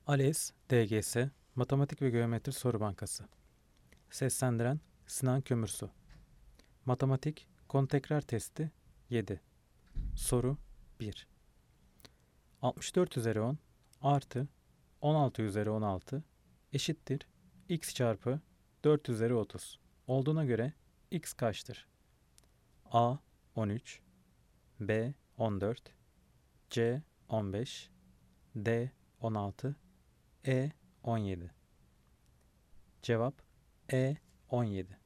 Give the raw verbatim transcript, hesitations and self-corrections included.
ALES D G S Matematik ve Geometri Soru Bankası. Seslendiren Sinan Kömürsu. Matematik Konu Tekrar Testi yedi. Soru bir. altmış dört üzeri on artı on altı üzeri on altı eşittir x çarpı dört üzeri otuz olduğuna göre x kaçtır? A on üç, B on dört, C on beş, D on altı, E on yedi. Cevap E on yedi.